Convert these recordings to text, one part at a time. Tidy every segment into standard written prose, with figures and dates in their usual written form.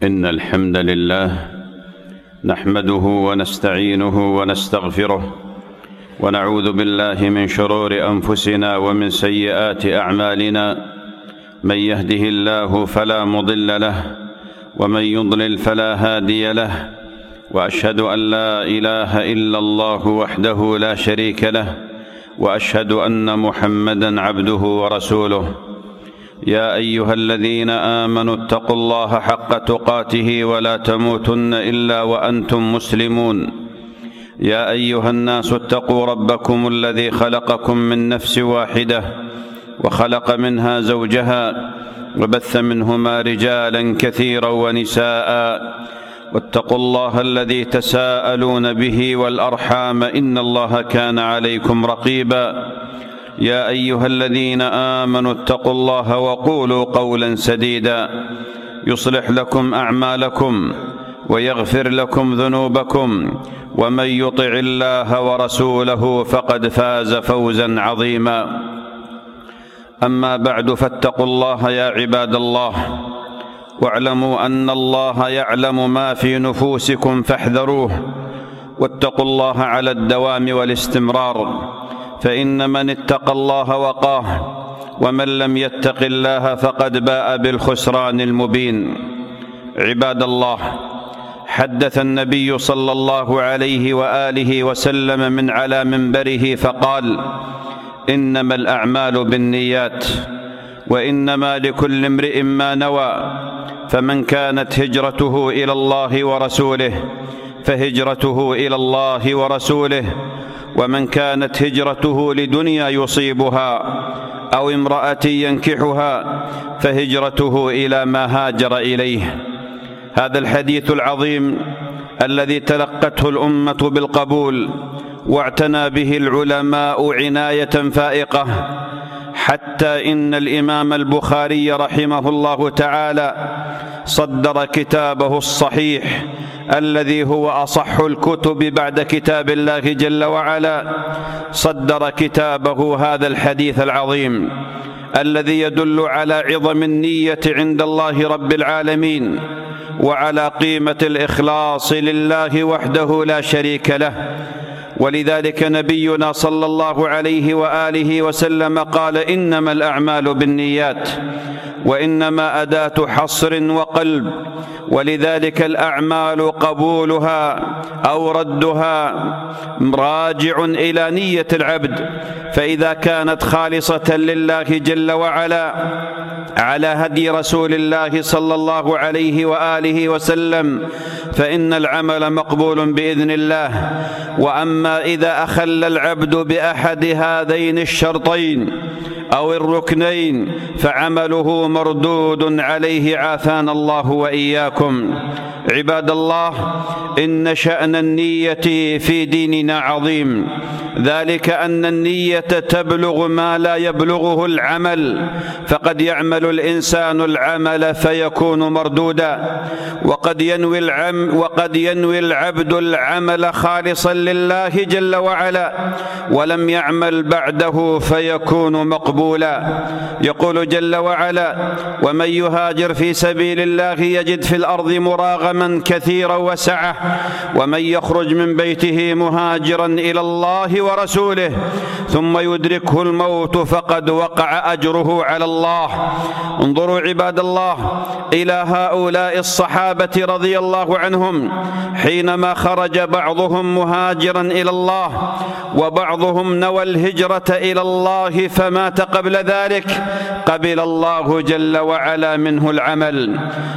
إن الحمد لله نحمده ونستعينه ونستغفره، ونعوذ بالله من شرور أنفسنا ومن سيئات أعمالنا. من يهده الله فلا مضل له، ومن يضلل فلا هادي له، وأشهد أن لا إله إلا الله وحده لا شريك له، وأشهد أن محمدًا عبده ورسوله. يا أيها الذين آمنوا اتقوا الله حق تقاته ولا تموتن إلا وأنتم مسلمون. يا أيها الناس اتقوا ربكم الذي خلقكم من نفس واحدة، وخلق منها زوجها، وبث منهما رجالا كثيرا ونساء، واتقوا الله الذي تساءلون به والأرحام، إن الله كان عليكم رقيبا. يا أيها الذين آمنوا اتقوا الله وقولوا قولا سديدا يصلح لكم أعمالكم ويغفر لكم ذنوبكم، ومن يطع الله ورسوله فقد فاز فوزا عظيما. أما بعد، فاتقوا الله يا عباد الله، واعلموا أن الله يعلم ما في نفوسكم فاحذروه، واتقوا الله على الدوام والاستمرار، فإن من اتقى الله وقاه، ومن لم يتق الله فقد باء بالخسران المبين. عباد الله، حدث النبي صلى الله عليه وآله وسلم من على منبره فقال: إنما الأعمال بالنيات، وإنما لكل امرئ ما نوى، فمن كانت هجرته إلى الله ورسوله فهجرته إلى الله ورسوله، ومن كانت هجرته لدنيا يصيبها أو امرأة ينكحها فهجرته إلى ما هاجر إليه. هذا الحديث العظيم الذي تلقته الأمة بالقبول واعتنى به العلماء عناية فائقة، حتى إن الإمام البخاري رحمه الله تعالى صدر كتابه الصحيح الذي هو أصح الكتب بعد كتاب الله جل وعلا، صدر كتابه هذا الحديث العظيم الذي يدل على عظم النية عند الله رب العالمين، وعلى قيمة الإخلاص لله وحده لا شريك له. ولذلك نبينا صلى الله عليه وآله وسلم قال: إنما الأعمال بالنيات، وإنما أداة حصر وقلب، ولذلك الأعمال قبولها أو ردها راجع إلى نية العبد، فإذا كانت خالصة لله جل وعلا على هدي رسول الله صلى الله عليه وآله وسلم فإن العمل مقبول بإذن الله. وأما إذا أخل العبد بأحد هذين الشرطين أو الركنين فعمله مردود عليه، عافانا الله وإياكم. عباد الله، إن شأن النية في ديننا عظيم، ذلك أن النية تبلغ ما لا يبلغه العمل، فقد يعمل الإنسان العمل فيكون مردودا، وقد ينوي العبد العمل خالصا لله جل وعلا ولم يعمل بعده فيكون مقبولا. يقول جل وعلا: ومن يهاجر في سبيل الله يجد في الأرض مراغما كثيرا وسعة، ومن يخرج من بيته مهاجرا إلى الله ورسوله ثم يدركه الموت فقد وقع أجره على الله. انظروا عباد الله إلى هؤلاء الصحابة رضي الله عنهم، حينما خرج بعضهم مهاجرا إلى الله وبعضهم نوى الهجرة إلى الله فمات قبل ذلك، قبل الله جل وعلا منه العمل.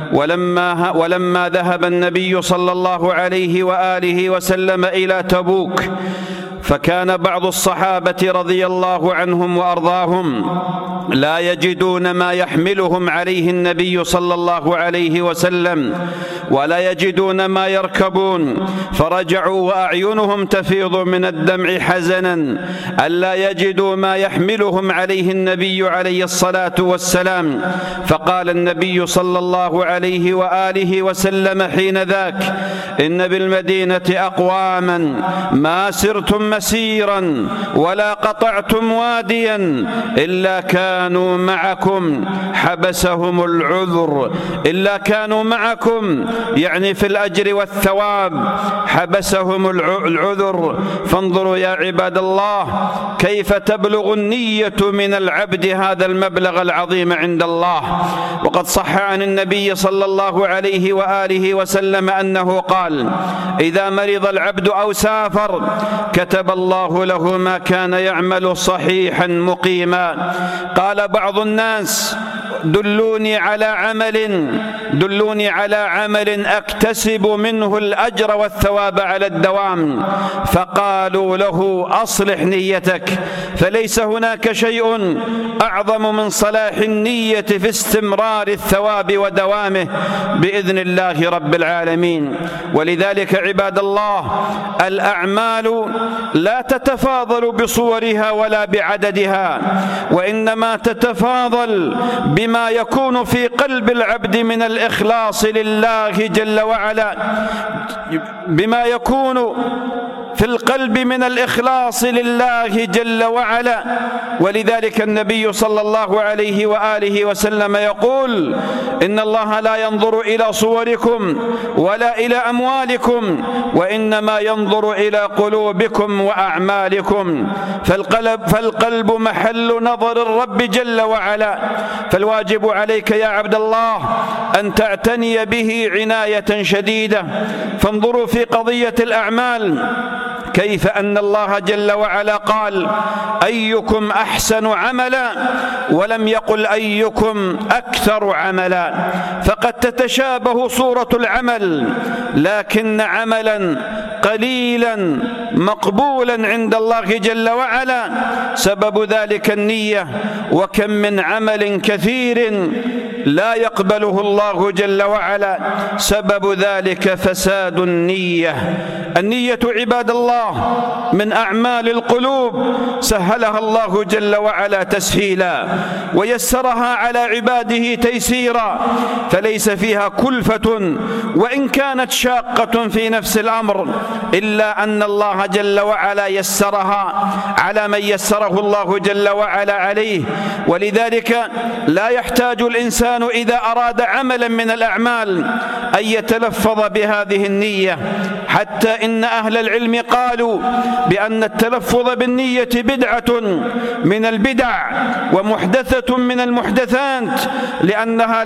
ولما ذهب النبي صلى الله عليه وآله وسلم إلى تبوك، فكان بعض الصحابة رضي الله عنهم وأرضاهم لا يجدون ما يحملهم عليه النبي صلى الله عليه وسلم، ولا يجدون ما يركبون، فرجعوا وأعينهم تفيض من الدمع حزنا ألا يجدوا ما يحملهم عليه النبي عليه الصلاة والسلام. فقال النبي صلى الله عليه وآله وسلم حين ذاك: إن بالمدينة أقواما ما سرتم مسيرا ولا قطعتم واديا إلا كانوا معكم حبسهم العذر، إلا كانوا معكم يعني في الأجر والثواب حبسهم العذر. فانظروا يا عباد الله كيف تبلغ النية من العبد هذا المبلغ العظيم عند الله. وقد صح عن النبي صلى الله عليه وآله وسلم أنه قال: إذا مرض العبد أو سافر كتب الله له ما كان يعمل صحيحا مقيما. قال بعض الناس: دلوني على عمل أكتسب منه الأجر والثواب على الدوام. فقالوا له: أصلح نيتك، فليس هناك شيء أعظم من صلاح النية في استمرار الثواب ودوامه بإذن الله رب العالمين. ولذلك عباد الله الأعمال لا تتفاضل بصورها ولا بعددها، وإنما تتفاضل بما يكون في قلب العبد من الإخلاص لله جل وعلا، بما يكون في القلب من الإخلاص لله جل وعلا. ولذلك النبي صلى الله عليه وآله وسلم يقول: إن الله لا ينظر إلى صوركم ولا إلى أموالكم وإنما ينظر إلى قلوبكم وأعمالكم. فالقلب محل نظر الرب جل وعلا، فالواجب عليك يا عبد الله أن تعتني به عناية شديدة. فانظروا في قضية الأعمال كيف أن الله جل وعلا قال: أيكم أحسن عملا، ولم يقل أيكم أكثر عملا. فقد تتشابه صورة العمل، لكن عملا قليلا مقبولا عند الله جل وعلا سبب ذلك النية. وكم من عمل كثير لا يقبله الله جل وعلا سبب ذلك فساد النية. النية عباد الله من أعمال القلوب سهلها الله جل وعلا تسهيلا، ويسرها على عباده تيسيرا، فليس فيها كلفة وإن كانت شاقة في نفس الأمر، إلا أن الله جل وعلا يسرها على من يسره الله جل وعلا عليه. ولذلك لا يحتاج الإنسان إذا أراد عملا من الأعمال أن يتلفظ بهذه النية، حتى إن أهل العلم قالوا بأن التلفظ بالنية بدعة من البدع ومحدثة من المحدثات، لأنها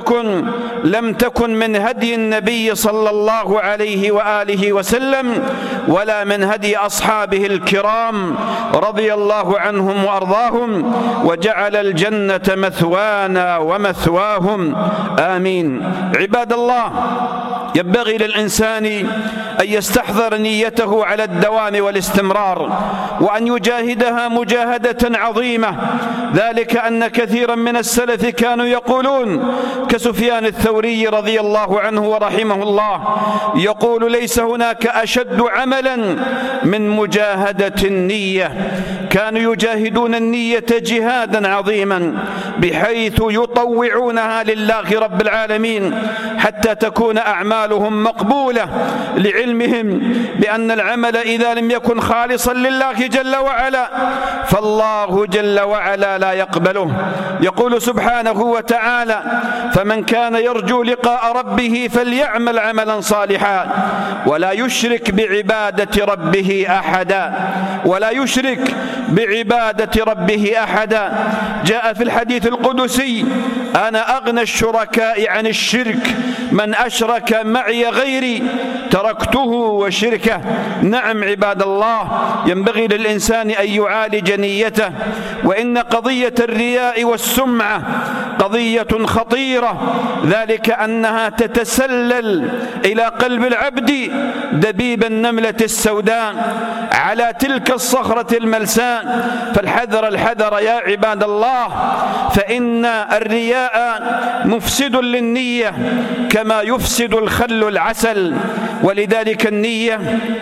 لم تكن من هدي النبي صلى الله عليه وآله وسلم ولا من هدي أصحابه الكرام رضي الله عنهم وأرضاهم، وجعل الجنة مثوانا ومثواهم، آمين. عباد الله، ينبغي للإنسان أن يستحضر نيته على الدوام والاستمرار، وأن يجاهدها مجاهدة عظيمة. ذلك أن كثيرا من السلف كانوا يقولون كسفيان الثوري رضي الله عنه ورحمه الله، يقول: ليس هناك أشد عملا من مجاهدة النية. كانوا يجاهدون النية جهادا عظيما بحيث يطوعونها لله رب العالمين حتى تكون أعمالهم مقبولة، لعلمهم بأن العمل إذا لم يكن خالصا لله جل وعلا فالله جل وعلا لا يقبله. يقول سبحانه وتعالى: فمن كان يرجو لقاء ربه فليعمل عملا صالحا ولا يشرك بعبادة ربه أحدا، ولا يشرك بعبادة ربه أحدا. جاء في الحديث القدسي: أنا أغنى الشركاء عن الشرك، من أشرك معي غيري تركته وشركه. نعم عباد الله، ينبغي للإنسان أن يعالج نيته، وإن قضية الرياء والسمعة قضية خطيرة، ذلك أنها تتسلل إلى قلب العبد دبيب النملة السوداء على تلك الصخرة الملساء. فالحذر الحذر يا عباد الله، فإن الرياء مفسد للنية كما يفسد الخل العسل. ولذلك النية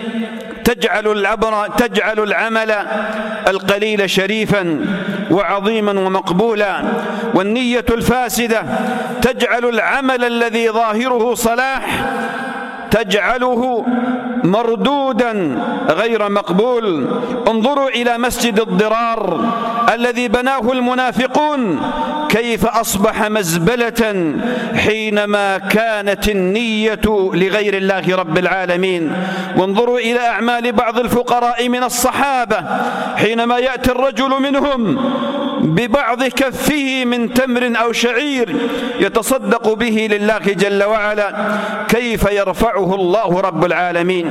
تجعل العمل القليل شريفا وعظيما ومقبولا، والنية الفاسدة تجعل العمل الذي ظاهره صلاح تجعله مردودا غير مقبول. انظروا إلى مسجد الضرار الذي بناه المنافقون كيف أصبح مزبلة حينما كانت النية لغير الله رب العالمين. وانظروا إلى أعمال بعض الفقراء من الصحابة حينما يأتي الرجل منهم ببعض كفه من تمر أو شعير يتصدق به لله جل وعلا كيف يرفعه الله رب العالمين.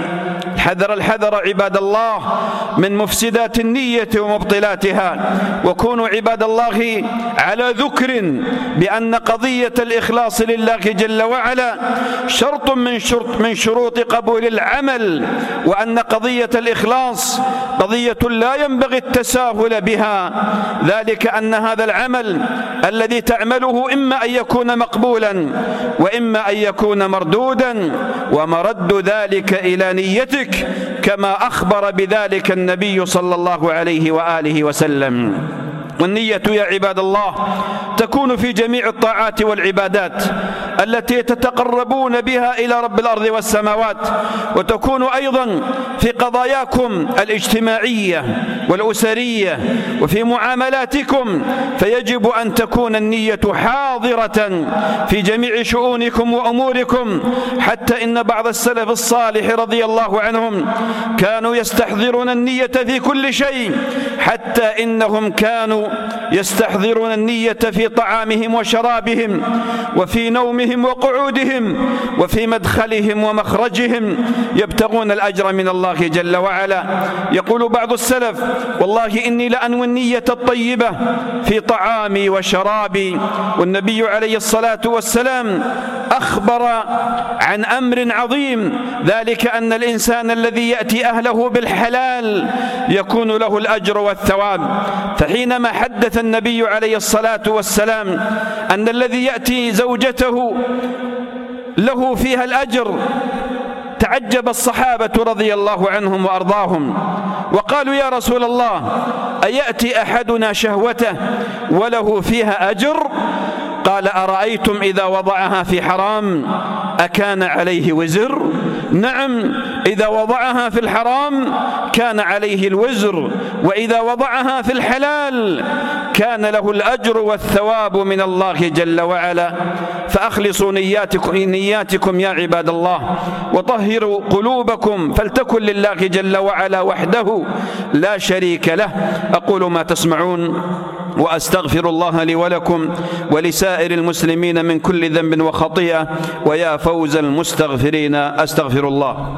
الحذر عباد الله من مفسدات النية ومبطلاتها، وكونوا عباد الله على ذكر بأن قضية الإخلاص لله جل وعلا شرط من شروط قبول العمل، وأن قضية الإخلاص قضية لا ينبغي التساهل بها، ذلك أن هذا العمل الذي تعمله إما أن يكون مقبولا وإما أن يكون مردودا، ومرد ذلك إلى نيتك كما أخبر بذلك النبي صلى الله عليه وآله وسلم. والنية يا عباد الله تكون في جميع الطاعات والعبادات التي تتقربون بها إلى رب الأرض والسماوات، وتكون أيضا في قضاياكم الاجتماعية والأسرية وفي معاملاتكم، فيجب أن تكون النية حاضرة في جميع شؤونكم وأموركم. حتى إن بعض السلف الصالح رضي الله عنهم كانوا يستحضرون النية في كل شيء، حتى إنهم كانوا يستحضرون النية في طعامهم وشرابهم وفي نومهم وقعودهم وفي مدخلهم ومخرجهم، يبتغون الأجر من الله جل وعلا. يقول بعض السلف: والله إني لأنوي النية الطيبة في طعامي وشرابي. والنبي عليه الصلاة والسلام أخبر عن أمر عظيم، ذلك أن الإنسان الذي يأتي أهله بالحلال يكون له الأجر والثواب. فحينما حدث النبي عليه الصلاة والسلام أن الذي يأتي زوجته له فيها الأجر، تعجب الصحابة رضي الله عنهم وأرضاهم وقالوا: يا رسول الله، أيأتي أحدنا شهوته وله فيها أجر؟ قال: أرأيتم إذا وضعها في حرام أكان عليه وزر؟ نعم، إذا وضعها في الحرام كان عليه الوزر، وإذا وضعها في الحلال كان له الأجر والثواب من الله جل وعلا. فأخلصوا نياتكم يا عباد الله، وطهروا قلوبكم، فلتكن لله جل وعلا وحده لا شريك له. أقول ما تسمعون وأستغفر الله لي ولكم ولسائر المسلمين من كل ذنب وخطيئة، ويا فوز المستغفرين. أستغفر الله.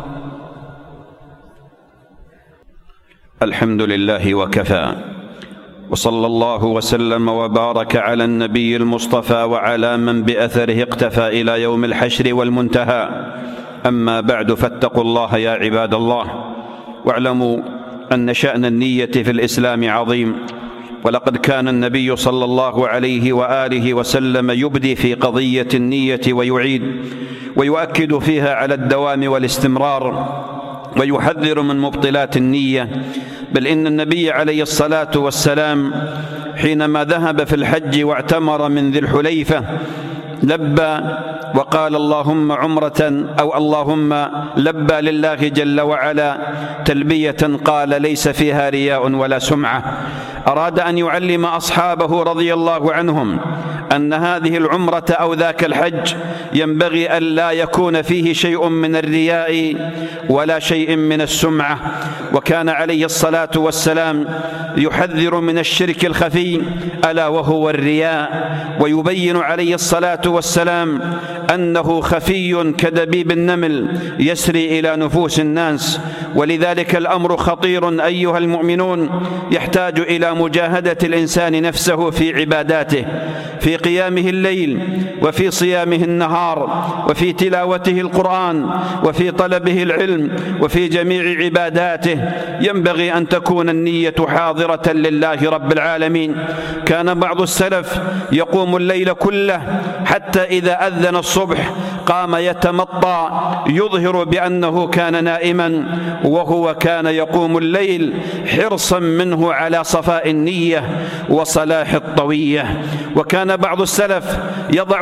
الحمد لله وكفى، وصلى الله وسلم وبارك على النبي المصطفى وعلى من بأثره اقتفى إلى يوم الحشر والمنتهى. أما بعد، فاتقوا الله يا عباد الله، واعلموا أن شأن النية في الإسلام عظيم. ولقد كان النبي صلى الله عليه وآله وسلم يبدي في قضية النية ويعيد ويؤكد فيها على الدوام والاستمرار، ويحذر من مبطلات النية. بل إن النبي عليه الصلاة والسلام حينما ذهب في الحج واعتمر من ذي الحليفة لبى وقال اللهم عمرة، أو اللهم لبى لله جل وعلا تلبية قال ليس فيها رياء ولا سمعة. أراد أن يعلم أصحابه رضي الله عنهم أن هذه العمرة أو ذاك الحج ينبغي أن لا يكون فيه شيء من الرياء ولا شيء من السمعة. وكان عليه الصلاة والسلام يحذر من الشرك الخفي ألا وهو الرياء، ويبين عليه الصلاة والسلام أنه خفي كدبيب النمل يسري إلى نفوس الناس. ولذلك الأمر خطير أيها المؤمنون، يحتاج إلى مجاهدة الإنسان نفسه في عباداته، في قيامه الليل وفي صيامه النهار وفي تلاوته القرآن وفي طلبه العلم وفي جميع عباداته. ينبغي أن تكون النية حاضرة لله رب العالمين. كان بعض السلف يقوم الليل كله حتى إذا أذن الصبح قام يتمطى يظهر بأنه كان نائما وهو كان يقوم الليل حرصا منه على صفاء النية وصلاح الطوية. وكان بعض السلف يضع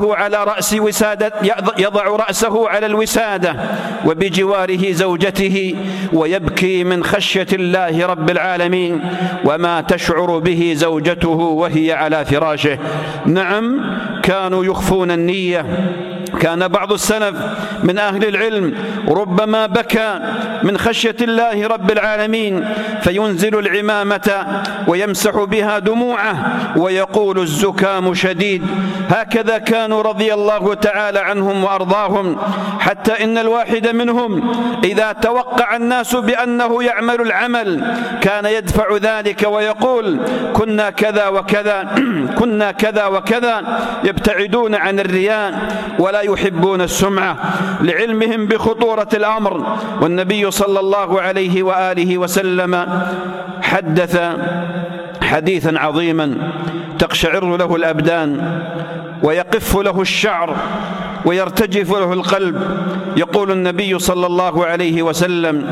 رأسه على الوسادة وبجواره زوجته ويبكي من خشية الله رب العالمين وما تشعر به زوجته وهي على فراشه. نعم، كانوا يخفون النية. كان بعض السلف من أهل العلم ربما بكى من خشية الله رب العالمين فينزل العمامة ويمسح بها دموعه ويقول الزكام شديد. هكذا كانوا رضي الله تعالى عنهم وأرضاهم، حتى إن الواحد منهم إذا توقع الناس بأنه يعمل العمل كان يدفع ذلك ويقول كنا كذا وكذا كنا كذا وكذا، يبتعدون عن الرياء ولا يحبون السمعة لعلمهم بخطورة الأمر. والنبي صلى الله عليه وآله وسلم حدث حديثا عظيما تقشعر له الأبدان ويقف له الشعر ويرتجف له القلب. يقول النبي صلى الله عليه وسلم: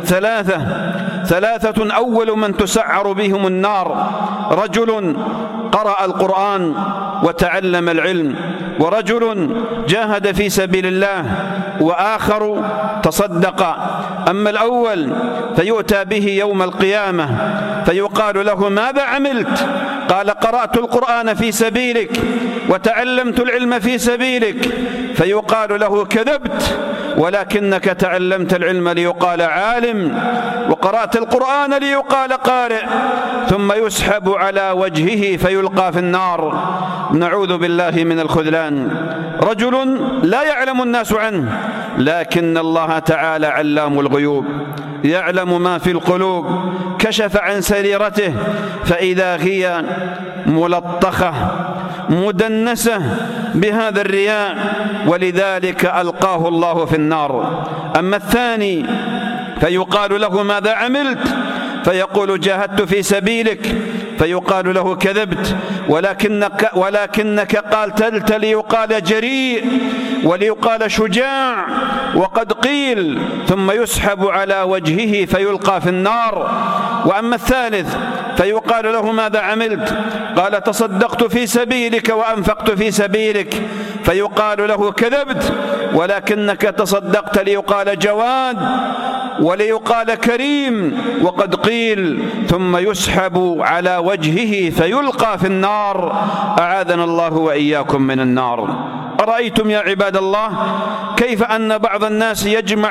ثلاثة أول من تسعر بهم النار: رجل قرأ القرآن وتعلم العلم، ورجل جاهد في سبيل الله، وآخر تصدق. أما الأول فيؤتى به يوم القيامة فيقال له: ماذا عملت؟ قال: قرأت القرآن في سبيلك وتعلمت العلم في سبيلك. فيقال له: كذبت، ولكنك تعلمت العلم ليقال عالم وقرأت القرآن ليقال قارئ. ثم يسحب على وجهه فيلقى في النار. نعوذ بالله من الخذلان. رجل لا يعلم الناس عنه، لكن الله تعالى علام الغيوب يعلم ما في القلوب، كشف عن سريرته فإذا هي ملطخة مدنسة بهذا الرياء، ولذلك ألقاه الله في النار. أما الثاني فيقال له: ماذا عملت؟ فيقول: جاهدت في سبيلك. فيقال له: كذبت، ولكنك قاتلت ليقال جريء وليقال شجاع وقد قيل. ثم يسحب على وجهه فيلقى في النار. وأما الثالث فيقال له: ماذا عملت؟ قال: تصدقت في سبيلك وأنفقت في سبيلك. فيقال له: كذبت، ولكنك تصدقت ليقال جواد وليقال كريم وقد قيل. ثم يسحب على وجهه فيلقى في النار. أعاذنا الله وإياكم من النار. أرأيتم يا عباد الله كيف أن بعض الناس يجمع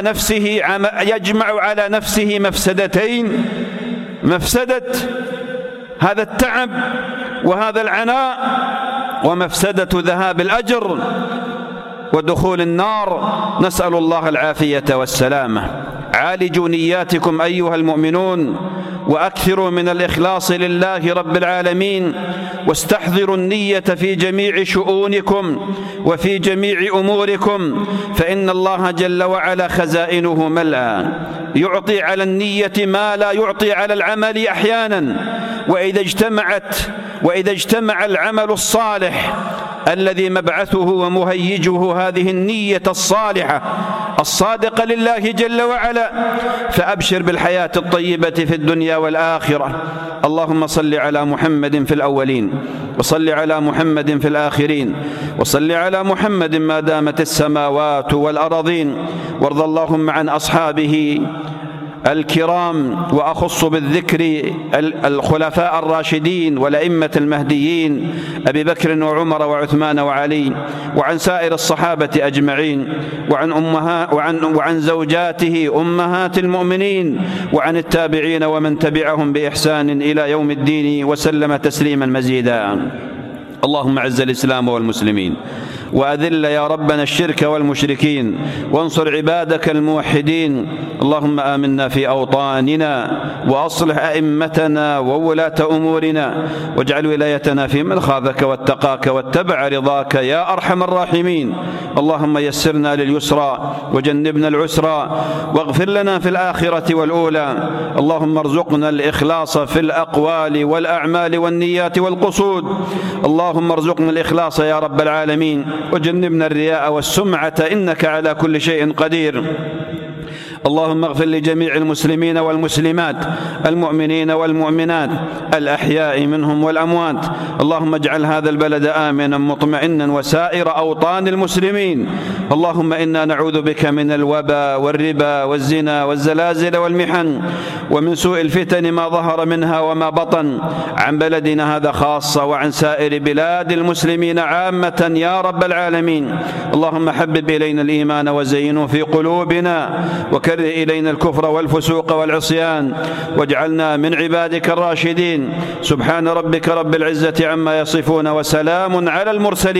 على نفسه مفسدتين: مفسدة هذا التعب وهذا العناء، ومفسدة ذهاب الأجر ودخول النار. نسأل الله العافية والسلامة. عالجوا نياتكم أيها المؤمنون، وأكثروا من الإخلاص لله رب العالمين، واستحضروا النية في جميع شؤونكم وفي جميع أموركم، فإن الله جل وعلا خزائنه ملأى، يعطي على النية ما لا يعطي على العمل أحيانا. وإذا اجتمع العمل الصالح الذي مبعثه ومهيجه هذه النية الصالحة الصادقة لله جل وعلا، فأبشر بالحياة الطيبة في الدنيا والآخرة. اللهم صل على محمد في الأولين، وصل على محمد في الآخرين، وصل على محمد ما دامت السماوات والأراضين. وارض اللهم عن أصحابه الكرام، وأخص بالذكر الخلفاء الراشدين والأئمة المهديين أبي بكر وعمر وعثمان وعلي، وعن سائر الصحابة أجمعين، وعن زوجاته أمهات المؤمنين، وعن التابعين ومن تبعهم بإحسان إلى يوم الدين، وسلم تسليما مزيدا. اللهم أعز الإسلام والمسلمين، وأذل يا ربنا الشرك والمشركين، وانصر عبادك الموحدين. اللهم آمنا في أوطاننا، وأصلح أئمتنا وولاة أمورنا، واجعل ولايتنا في من خافك واتقاك واتبع رضاك يا أرحم الراحمين. اللهم يسرنا لليسرى وجنبنا العسرى، واغفر لنا في الآخرة والأولى. اللهم ارزقنا الإخلاص في الأقوال والأعمال والنيات والقصود. اللهم ارزقنا الإخلاص يا رب العالمين وجنبنا الرياء والسمعة إنك على كل شيء قدير. اللهم اغفر لجميع المسلمين والمسلمات المؤمنين والمؤمنات الأحياء منهم والأموات. اللهم اجعل هذا البلد آمنا مطمئنا وسائر أوطان المسلمين. اللهم إنا نعوذ بك من الوباء والربا والزنا والزلازل والمحن ومن سوء الفتن ما ظهر منها وما بطن عن بلدنا هذا خاصة وعن سائر بلاد المسلمين عامة يا رب العالمين. اللهم حبب إلينا الإيمان وزينه في قلوبنا وكره إلينا الكفر والفسوق والعصيان واجعلنا من عبادك الراشدين. سبحان ربك رب العزة عما يصفون وسلام على المرسلين.